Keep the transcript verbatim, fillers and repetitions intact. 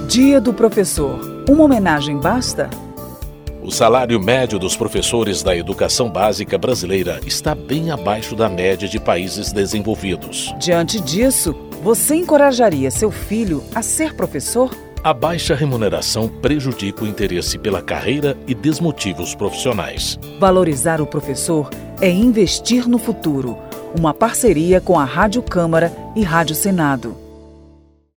Dia do Professor. Uma homenagem basta? O salário médio dos professores da educação básica brasileira está bem abaixo da média de países desenvolvidos. Diante disso, você encorajaria seu filho a ser professor? A baixa remuneração prejudica o interesse pela carreira e desmotiva os profissionais. Valorizar o professor é investir no futuro. Uma parceria com a Rádio Câmara e Rádio Senado.